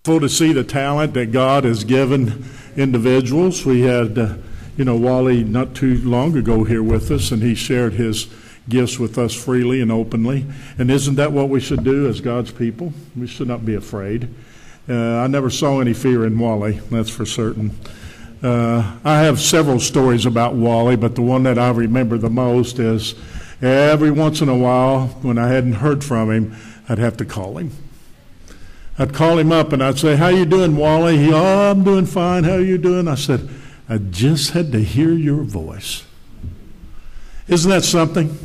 full to see the talent that God has given individuals. We had, Wally not too long ago here with us, and he shared his gifts with us freely and openly. And isn't that what we should do as God's people? We should not be afraid. I never saw any fear in Wally, that's for certain. I have several stories about Wally, but the one that I remember the most is every once in a while, when I hadn't heard from him, I'd have to call him. I'd call him up and I'd say, "How you doing, Wally?" "I'm doing fine. How you doing?" I said, "I just had to hear your voice." Isn't that something?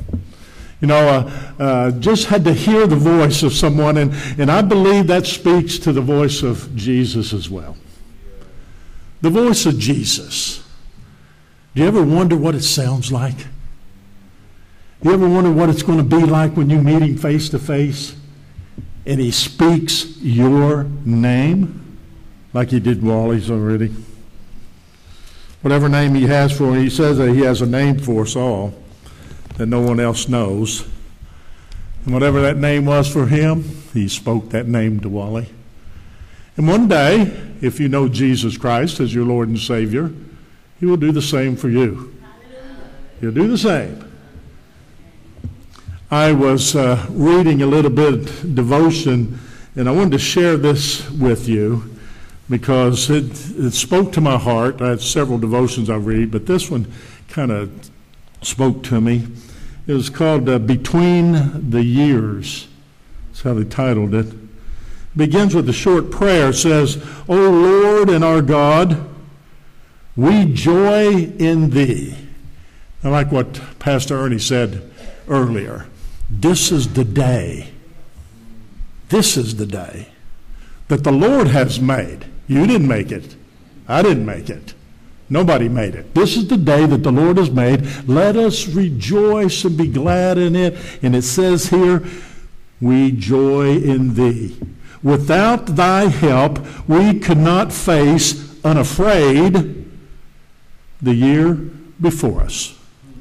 Just had to hear the voice of someone, and I believe that speaks to the voice of Jesus as well. The voice of Jesus. Do you ever wonder what it sounds like? Do you ever wonder what it's going to be like when you meet him face to face and he speaks your name like he did Wally's already? Whatever name he has for him, he says that he has a name for us all that no one else knows. And whatever that name was for him, he spoke that name to Wally. And one day, if you know Jesus Christ as your Lord and Savior, he will do the same for you. He'll do the same. I was reading a little bit devotion, and I wanted to share this with you because it spoke to my heart. I had several devotions I read, but this one kind of spoke to me. It was called Between the Years. That's how they titled it. It begins with a short prayer. It says, "O Lord and our God, we joy in Thee." I like what Pastor Ernie said earlier. This is the day. This is the day that the Lord has made. You didn't make it. I didn't make it. Nobody made it. This is the day that the Lord has made. Let us rejoice and be glad in it. And it says here, we joy in Thee. Without Thy help, we could not face unafraid the year before us.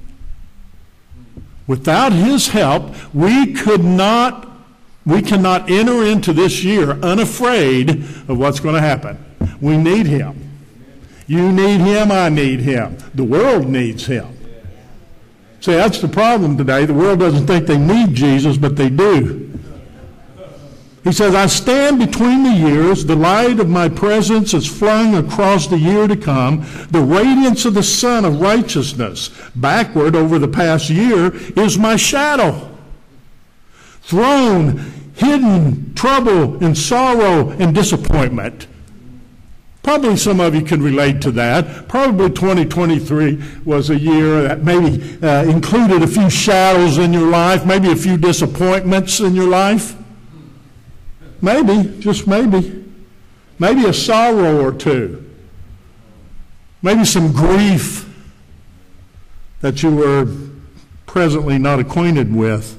Without His help, we cannot enter into this year unafraid of what's going to happen. We need Him. You need Him, I need Him. The world needs Him. See, that's the problem today. The world doesn't think they need Jesus, but they do. He says, "I stand between the years. The light of my presence is flung across the year to come. The radiance of the Sun of righteousness backward over the past year is my shadow. Throne, hidden, trouble, and sorrow and disappointment." Probably some of you can relate to that. Probably 2023 was a year that maybe included a few shadows in your life, maybe a few disappointments in your life. Maybe, just maybe. Maybe a sorrow or two. Maybe some grief that you were presently not acquainted with.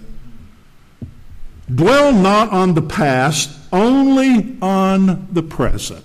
Dwell not on the past, only on the present.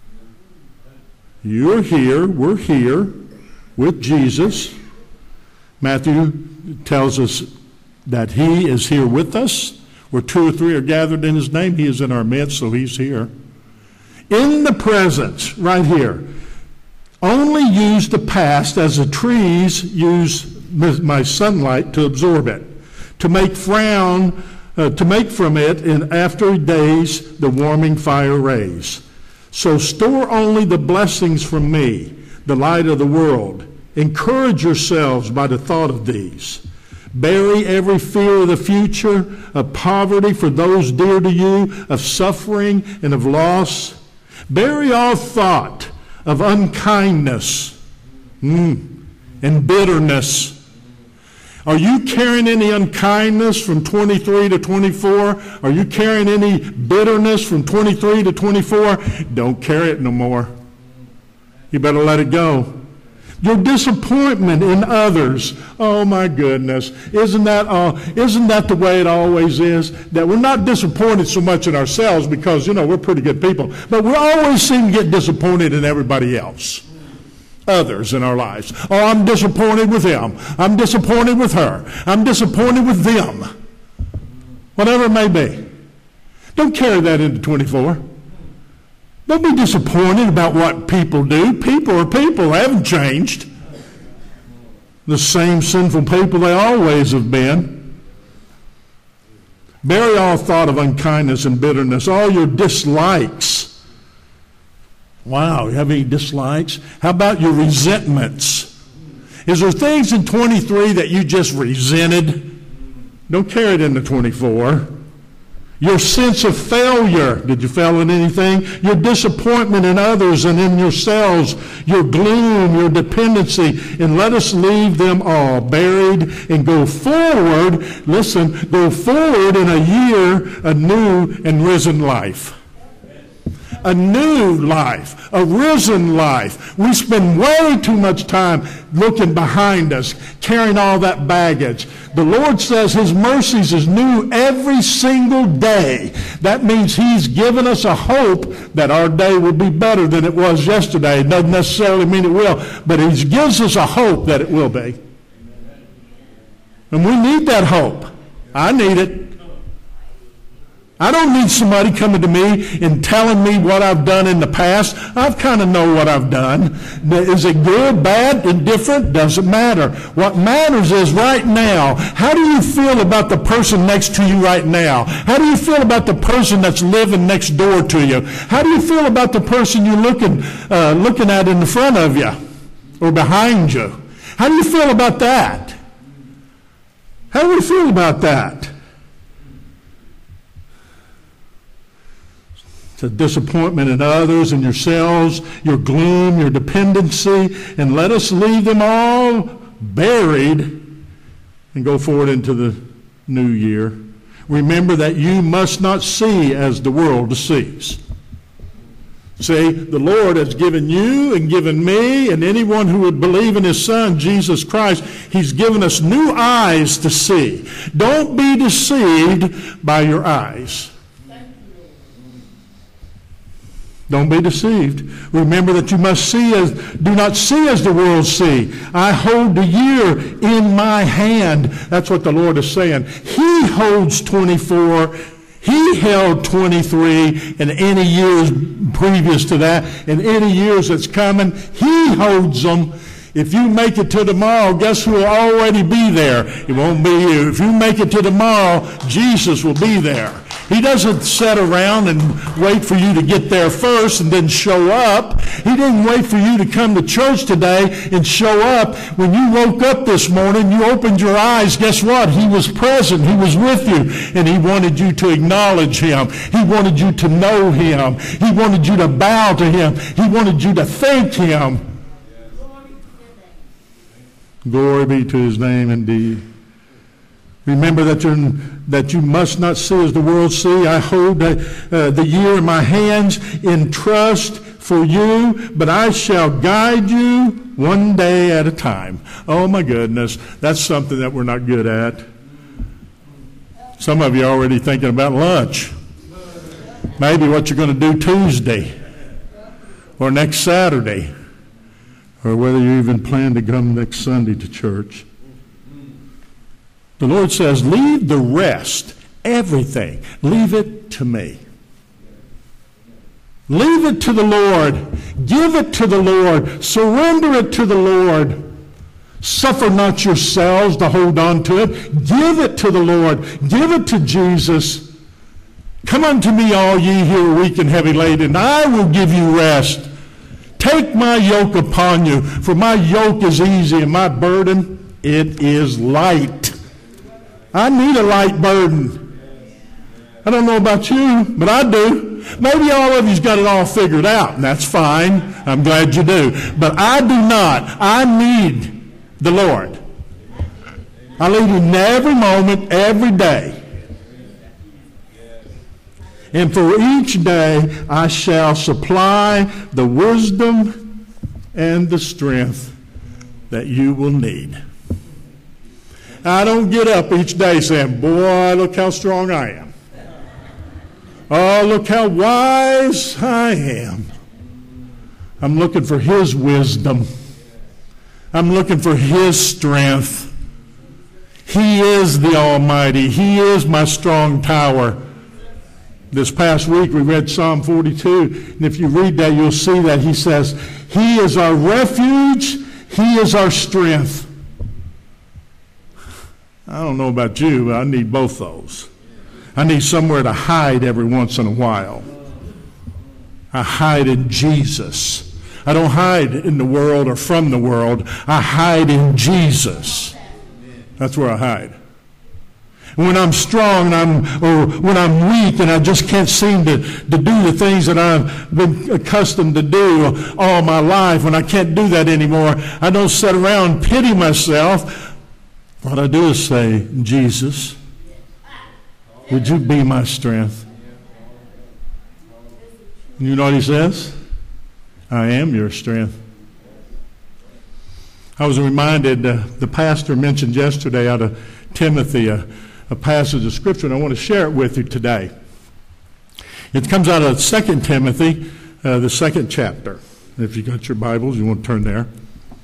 You're here, we're here with Jesus. Matthew tells us that He is here with us. Where two or three are gathered in His name, He is in our midst, so He's here. In the present, right here, only use the past as the trees use my sunlight to absorb it, to make from it in after days the warming fire rays. So store only the blessings from me, the light of the world. Encourage yourselves by the thought of these. Bury every fear of the future, of poverty for those dear to you, of suffering and of loss. Bury all thought of unkindness and bitterness. Are you carrying any unkindness from 23 to 24? Are you carrying any bitterness from 23 to 24? Don't carry it no more. You better let it go. Your disappointment in others. Oh my goodness. Isn't that the way it always is? That we're not disappointed so much in ourselves because, we're pretty good people. But we always seem to get disappointed in everybody else. Others in our lives. Oh, I'm disappointed with him. I'm disappointed with her. I'm disappointed with them. Whatever it may be. Don't carry that into 24. Don't be disappointed about what people do. People are people. They haven't changed. The same sinful people they always have been. Bury all thought of unkindness and bitterness, all your dislikes. Wow, you have any dislikes? How about your resentments? Is there things in 23 that you just resented? Don't carry it into 24. Your sense of failure. Did you fail in anything? Your disappointment in others and in yourselves. Your gloom, your dependency. And let us leave them all buried and go forward. Listen, go forward in a year, a new and risen life. A new life, a risen life. We spend way too much time looking behind us, carrying all that baggage. The Lord says His mercies is new every single day. That means He's given us a hope that our day will be better than it was yesterday. It doesn't necessarily mean it will, but He gives us a hope that it will be. And we need that hope. I need it. I don't need somebody coming to me and telling me what I've done in the past. I kind of know what I've done. Is it good, bad, indifferent? Doesn't matter. What matters is right now, how do you feel about the person next to you right now? How do you feel about the person that's living next door to you? How do you feel about the person you're looking at in the front of you or behind you? How do you feel about that? How do we feel about that? The disappointment in others and yourselves, your gloom, your dependency, and let us leave them all buried and go forward into the new year. Remember that you must not see as the world sees. See, the Lord has given you and given me and anyone who would believe in His Son, Jesus Christ, He's given us new eyes to see. Don't be deceived by your eyes. Don't be deceived. Remember that you do not see as the world see. I hold the year in my hand. That's what the Lord is saying. He holds 24. He held 23 and any years previous to that and any years that's coming. He holds them. If you make it to tomorrow, guess who will already be there? It won't be you. If you make it to tomorrow, Jesus will be there. He doesn't sit around and wait for you to get there first and then show up. He didn't wait for you to come to church today and show up. When you woke up this morning, you opened your eyes. Guess what? He was present. He was with you. And He wanted you to acknowledge Him. He wanted you to know Him. He wanted you to bow to Him. He wanted you to thank Him. Glory be to His name indeed. Remember that you must not see as the world see. I hold the year in my hands in trust for you, but I shall guide you one day at a time. Oh my goodness, that's something that we're not good at. Some of you are already thinking about lunch. Maybe what you're going to do Tuesday or next Saturday, or whether you even plan to come next Sunday to church. The Lord says, leave the rest, everything, leave it to me. Leave it to the Lord. Give it to the Lord. Surrender it to the Lord. Suffer not yourselves to hold on to it. Give it to the Lord. Give it to Jesus. Come unto me, all ye who are weak and heavy laden, and I will give you rest. Take my yoke upon you, for my yoke is easy and my burden, it is light. I need a light burden. I don't know about you, but I do. Maybe all of you's got it all figured out, and that's fine. I'm glad you do. But I do not. I need the Lord. I need Him every moment, every day. And for each day I shall supply the wisdom and the strength that you will need. I don't get up each day saying, boy, look how strong I am. Oh, look how wise I am. I'm looking for His wisdom. I'm looking for His strength. He is the Almighty. He is my strong tower. This past week we read Psalm 42, and if you read that, you'll see that he says, He is our refuge, He is our strength. I don't know about you, but I need both those. I need somewhere to hide every once in a while. I hide in Jesus. I don't hide in the world or from the world. I hide in Jesus. That's where I hide. When I'm strong or when I'm weak and I just can't seem to do the things that I've been accustomed to do all my life, when I can't do that anymore, I don't sit around and pity myself. What I do is say, Jesus, would you be my strength? And you know what he says? I am your strength. I was reminded, the pastor mentioned yesterday out of Timothy, a passage of Scripture, and I want to share it with you today. It comes out of 2 Timothy, the 2nd chapter. If you got your Bibles, you want to turn there.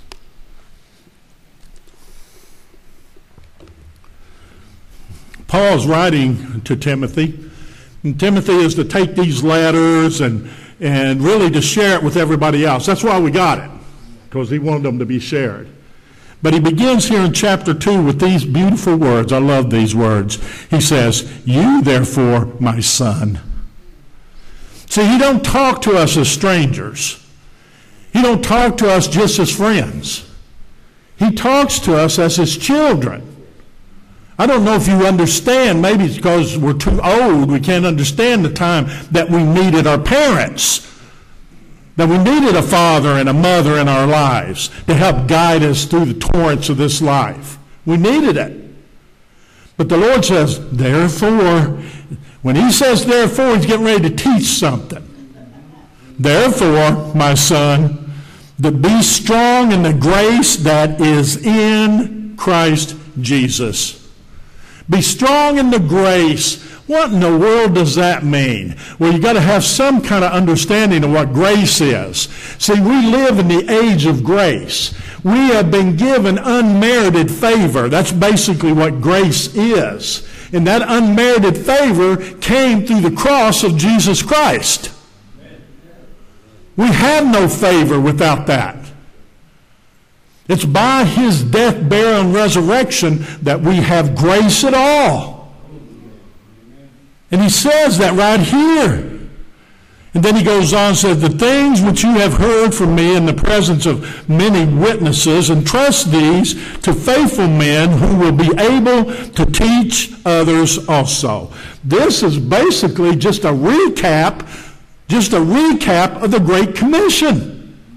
Paul's writing to Timothy, and Timothy is to take these letters and really to share it with everybody else. That's why we got it, because he wanted them to be shared. But he begins here in chapter 2 with these beautiful words. I love these words. He says, you therefore, my son. See, he don't talk to us as strangers. He don't talk to us just as friends. He talks to us as his children. I don't know if you understand. Maybe it's because we're too old. We can't understand the time that we needed our parents. That we needed a father and a mother in our lives to help guide us through the torrents of this life. We needed it. But the Lord says, therefore, when he says therefore, he's getting ready to teach something. Therefore, my son, to be strong in the grace that is in Christ Jesus. Be strong in the grace. What in the world does that mean? Well, you got to have some kind of understanding of what grace is. See, we live in the age of grace. We have been given unmerited favor. That's basically what grace is. And that unmerited favor came through the cross of Jesus Christ. We have no favor without that. It's by his death, burial, and resurrection that we have grace at all. And he says that right here. And then he goes on and says, the things which you have heard from me in the presence of many witnesses, entrust these to faithful men who will be able to teach others also. This is basically just a recap of the Great Commission.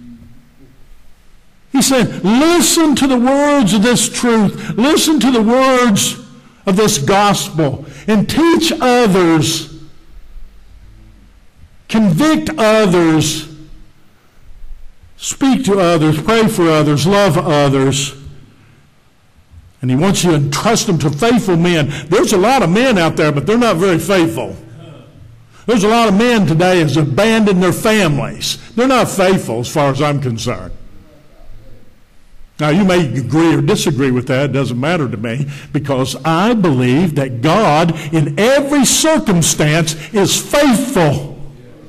He said, listen to the words of this truth. Listen to the words of this gospel and teach others. Convict others. Speak to others. Pray for others. Love others. And he wants you to entrust them to faithful men. There's a lot of men out there, but they're not very faithful. There's a lot of men today that's abandoned their families. They're not faithful as far as I'm concerned. Now, you may agree or disagree with that. It doesn't matter to me, because I believe that God, in every circumstance, is faithful.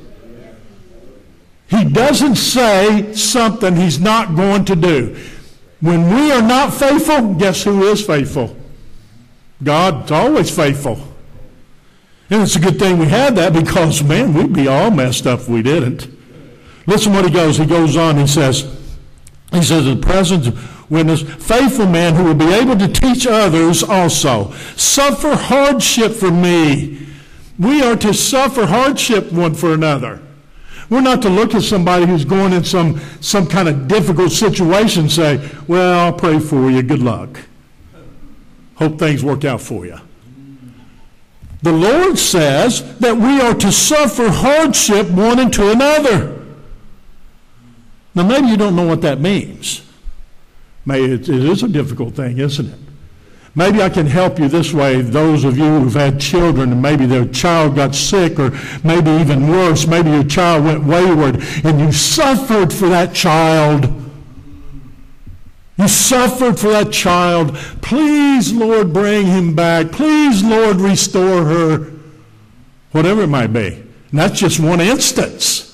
He doesn't say something he's not going to do. When we are not faithful, guess who is faithful? God's always faithful. And it's a good thing we had that, because, man, we'd be all messed up if we didn't. Listen what he goes on, he says, in the presence of witness, faithful men who will be able to teach others also. Suffer hardship for me. We are to suffer hardship one for another. We're not to look at somebody who's going in some kind of difficult situation and say, well, I'll pray for you, good luck. Hope things work out for you. The Lord says that we are to suffer hardship one unto another. Now, maybe you don't know what that means. Maybe it is a difficult thing, isn't it? Maybe I can help you this way. Those of you who've had children and maybe their child got sick, or maybe even worse, maybe your child went wayward and you suffered for that child. You suffered for that child. Please, Lord, bring him back. Please, Lord, restore her. whatever it might be. And that's just one instance.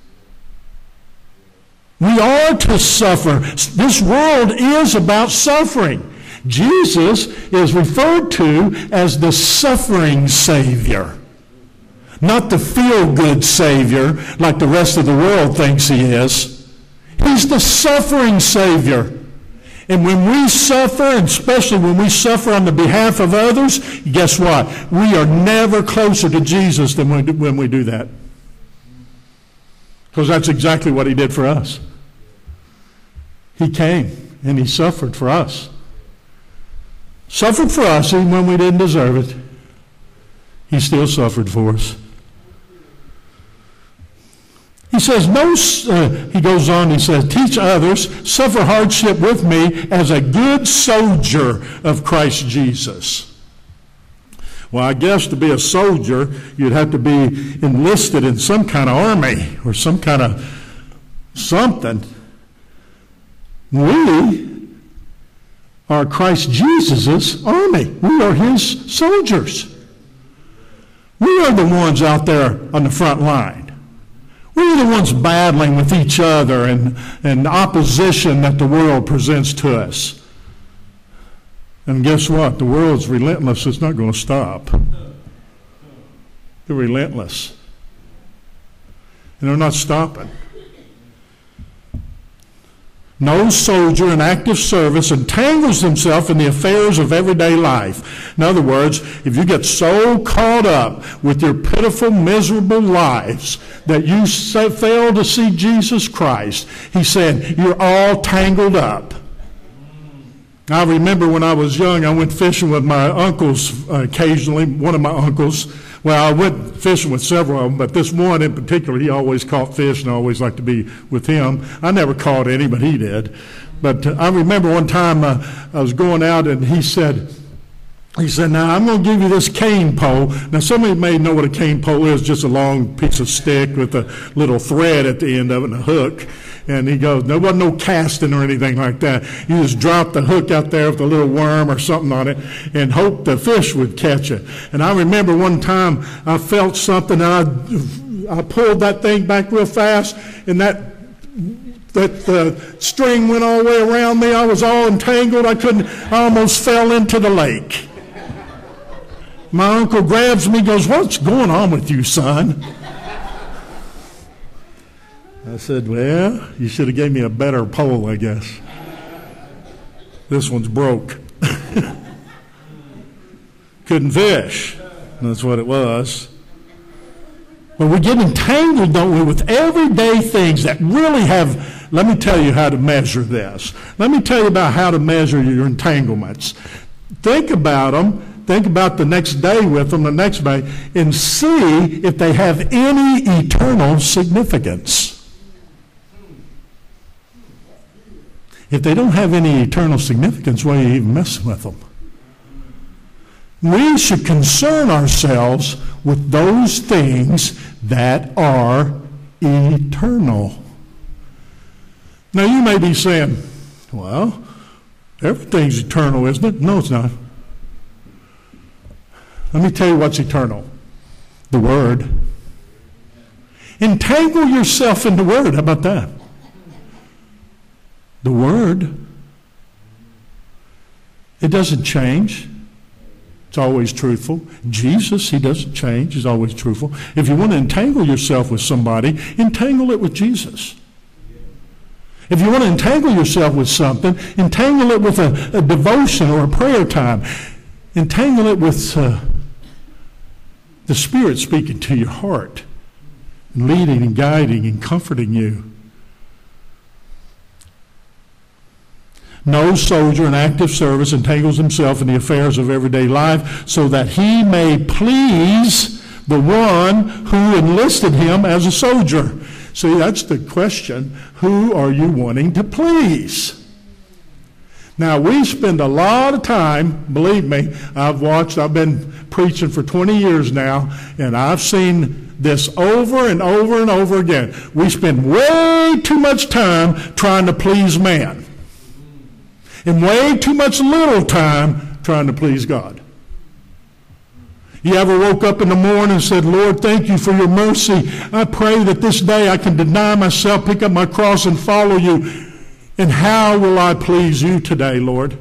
We are to suffer. This world is about suffering. Jesus is referred to as the suffering Savior, not the feel-good Savior like the rest of the world thinks he is. He's the suffering Savior. And when we suffer, and especially when we suffer on the behalf of others, guess what? We are never closer to Jesus than when we do that. Because that's exactly what he did for us. He came and he suffered for us. Suffered for us even when we didn't deserve it. He still suffered for us. He says, he goes on, he says, teach others, suffer hardship with me as a good soldier of Christ Jesus. Well, I guess to be a soldier, you'd have to be enlisted in some kind of army or some kind of something. We are Christ Jesus' army. We are his soldiers. We are the ones out there on the front line. We're the ones battling with each other and opposition that the world presents to us. And guess what? The world's relentless. It's not going to stop. They're relentless. And they're not stopping. No soldier in active service entangles himself in the affairs of everyday life. In other words, if you get so caught up with your pitiful, miserable lives that you fail to see Jesus Christ, he said, you're all tangled up. I remember when I was young, I went fishing with my uncles occasionally, one of my uncles. Well, I went fishing with several of them, but this one in particular, he always caught fish, and I always liked to be with him. I never caught any, but he did. But I remember one time I was going out, and he said, now I'm going to give you this cane pole. Now, some of you may know what a cane pole is, just a long piece of stick with a little thread at the end of it and a hook. And he goes, there wasn't no casting or anything like that. You just drop the hook out there with a little worm or something on it and hope the fish would catch it. And I remember one time I felt something, and I pulled that thing back real fast, and that string went all the way around me. I was all entangled. I almost fell into the lake. My uncle grabs me, goes, what's going on with you, son? I said, well, you should have gave me a better pole, I guess. This one's broke. Couldn't fish. That's what it was. But we get entangled, don't we, with everyday things that really have, let me tell you how to measure this. Let me tell you about how to measure your entanglements. Think about them. Think about the next day with them, the next day, and see if they have any eternal significance. If they don't have any eternal significance, why are you even messing with them? We should concern ourselves with those things that are eternal. Now, you may be saying, well, everything's eternal, isn't it? No, it's not. Let me tell you what's eternal. The Word. Entangle yourself in the Word. How about that? The Word. It doesn't change. It's always truthful. Jesus, he doesn't change. He's always truthful. If you want to entangle yourself with somebody, entangle it with Jesus. If you want to entangle yourself with something, entangle it with a devotion or a prayer time. Entangle it with the Spirit speaking to your heart, leading and guiding and comforting you. No soldier in active service entangles himself in the affairs of everyday life so that he may please the one who enlisted him as a soldier. See, that's the question. Who are you wanting to please? Now, we spend a lot of time, believe me, I've been preaching for 20 years now, and I've seen this over and over and over again. We spend way too much time trying to please man. And way too much little time trying to please God. You ever woke up in the morning and said, Lord, thank you for your mercy. I pray that this day I can deny myself, pick up my cross, and follow you. And how will I please you today, Lord?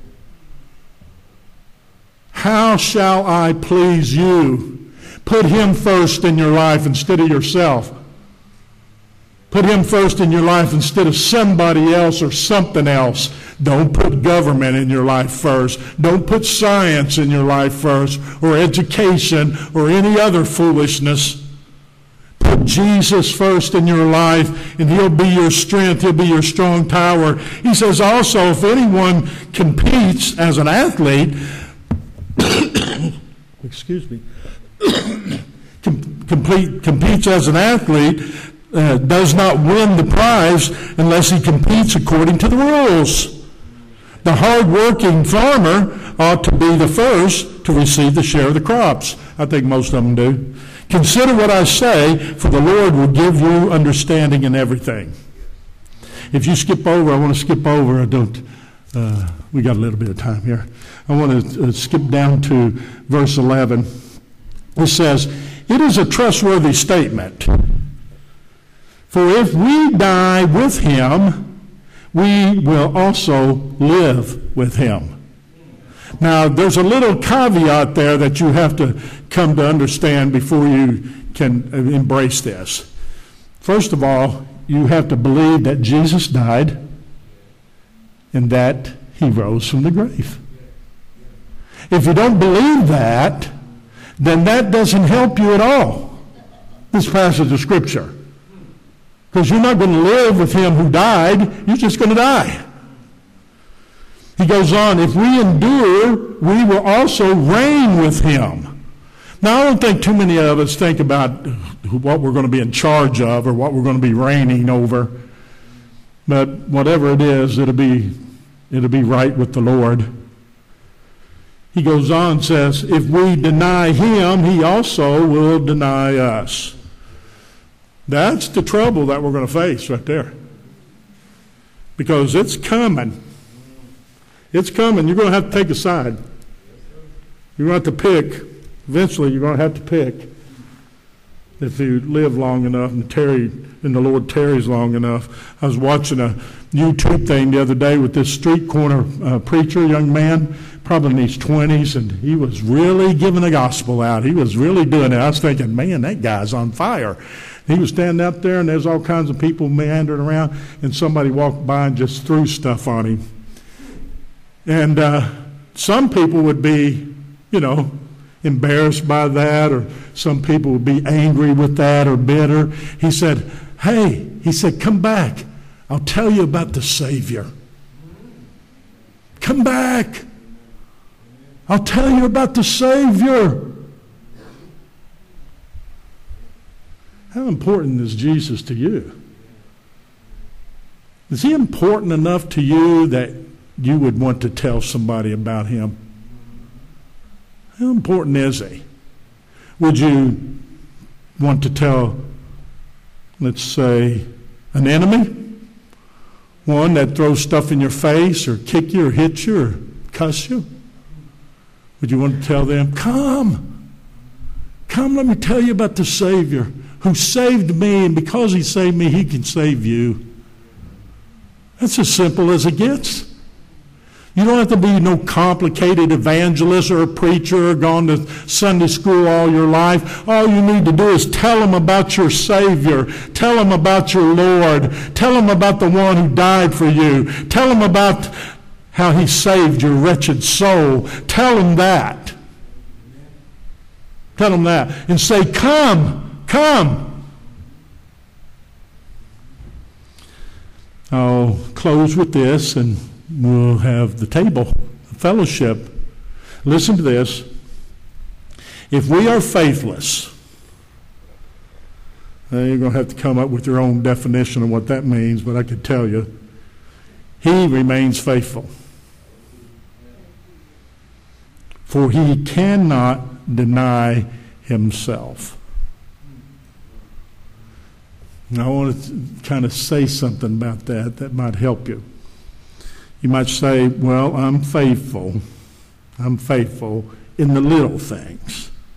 How shall I please you? Put him first in your life instead of yourself. Put him first in your life instead of somebody else or something else. Don't put government in your life first. Don't put science in your life first, or education, or any other foolishness. Put Jesus first in your life, and he'll be your strength. He'll be your strong tower. He says also, if anyone competes as an athlete, excuse me, competes as an athlete, does not win the prize unless he competes according to the rules. The hard-working farmer ought to be the first to receive the share of the crops. I think most of them do. Consider what I say, for the Lord will give you understanding in everything. If you skip over, I want to skip over. We got a little bit of time here. I want to skip down to verse 11. It says, it is a trustworthy statement. For if we die with him, we will also live with him. Now, there's a little caveat there that you have to come to understand before you can embrace this. First of all, you have to believe that Jesus died and that he rose from the grave. If you don't believe that, then that doesn't help you at all, this passage of Scripture. Because you're not going to live with him who died, you're just going to die. He goes on, if we endure, we will also reign with him. Now, I don't think too many of us think about what we're going to be in charge of or what we're going to be reigning over. But whatever it is, it'll be right with the Lord. He goes on and says, if we deny him, he also will deny us. That's the trouble that we're going to face right there. Because it's coming. It's coming. You're going to have to take a side. You're going to have to pick. Eventually, you're going to have to pick. If you live long enough and the Lord tarries long enough. I was watching a YouTube thing the other day with this street corner preacher, young man, probably in his 20s, and he was really giving the gospel out. He was really doing it. I was thinking, man, that guy's on fire. He was standing up there, and there's all kinds of people meandering around, and somebody walked by and just threw stuff on him. And some people would be, embarrassed by that, or some people would be angry with that or bitter. He said, come back. I'll tell you about the Savior. Come back. I'll tell you about the Savior. How important is Jesus to you? Is he important enough to you that you would want to tell somebody about him? How important is he? Would you want to tell, let's say, an enemy? One that throws stuff in your face or kick you or hit you or cuss you? Would you want to tell them, come, let me tell you about the Savior who saved me, and because he saved me, he can save you. That's as simple as it gets. You don't have to be no complicated evangelist or a preacher or gone to Sunday school all your life. All you need to do is tell them about your Savior. Tell them about your Lord. Tell them about the one who died for you. Tell them about how he saved your wretched soul. Tell them that. Tell them that. And say, come. I'll close with this, and we'll have the table, fellowship. Listen to this. If we are faithless, you're going to have to come up with your own definition of what that means, but I could tell you. He remains faithful. For he cannot deny himself. Now, I want to kind of say something about that might help you. You might say, well, I'm faithful. I'm faithful in the little things.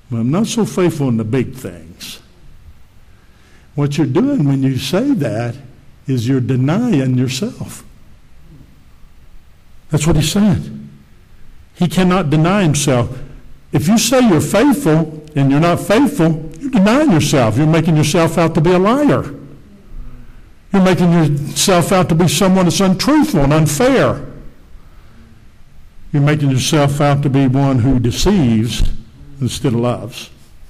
but I'm not so faithful in the big things. What you're doing when you say that is you're denying yourself. That's what he's saying. He cannot deny himself. If you say you're faithful and you're not faithful, you're denying yourself. You're making yourself out to be a liar. You're making yourself out to be someone that's untruthful and unfair. You're making yourself out to be one who deceives instead of loves.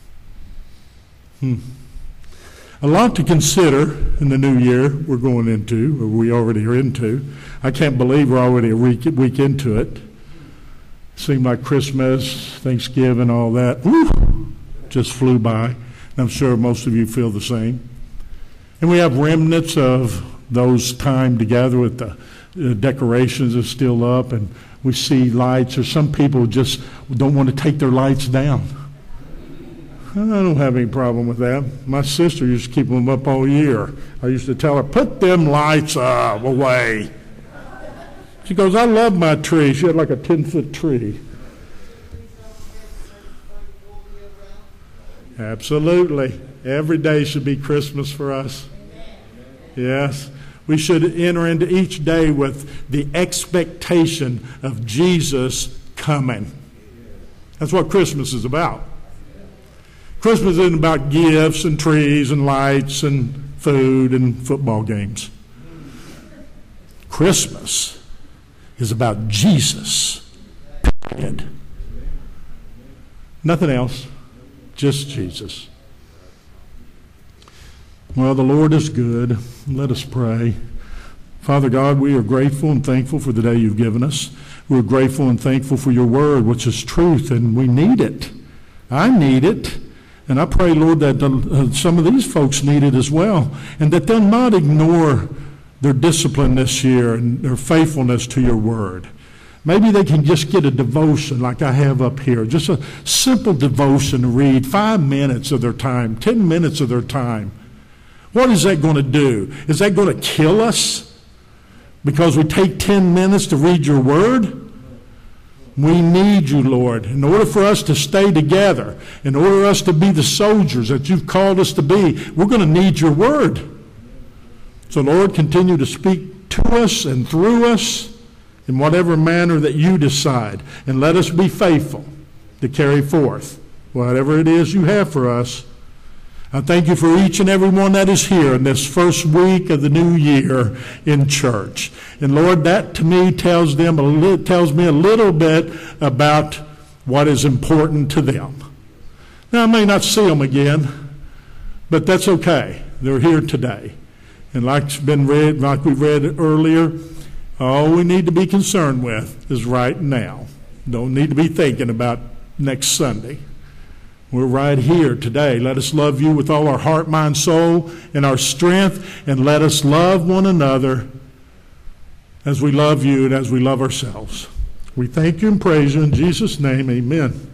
A lot to consider in the new year we're going into, or we already are into. I can't believe we're already a week into it. Seemed like Christmas, Thanksgiving, all that, just flew by. And I'm sure most of you feel the same. And we have remnants of those time together with the decorations are still up, and we see lights, or some people just don't want to take their lights down. I don't have any problem with that. My sister used to keep them up all year. I used to tell her, put them lights away. She goes, I love my tree. She had like a 10-foot tree. Absolutely. Every day should be Christmas for us. Yes. We should enter into each day with the expectation of Jesus coming. That's what Christmas is about. Christmas isn't about gifts and trees and lights and food and football games. Christmas is about Jesus. Period. Nothing else. Just Jesus. Well, the Lord is good. Let us pray. Father God, we are grateful and thankful for the day you've given us. We're grateful and thankful for your word, which is truth, and we need it. I need it. And I pray, Lord, that some of these folks need it as well, and that they'll not ignore their discipline this year and their faithfulness to your word. Maybe they can just get a devotion like I have up here, just a simple devotion to read 5 minutes of their time, 10 minutes of their time. What is that going to do? Is that going to kill us because we take 10 minutes to read your word? We need you, Lord, in order for us to stay together, in order for us to be the soldiers that you've called us to be. We're going to need your word. So, Lord, continue to speak to us and through us in whatever manner that you decide. And let us be faithful to carry forth whatever it is you have for us. I thank you for each and every one that is here in this first week of the new year in church. And Lord, that to me tells me a little bit about what is important to them. Now, I may not see them again, but that's okay. They're here today. And like we read earlier, all we need to be concerned with is right now. Don't need to be thinking about next Sunday. We're right here today. Let us love you with all our heart, mind, soul, and our strength, and let us love one another as we love you and as we love ourselves. We thank you and praise you in Jesus' name. Amen.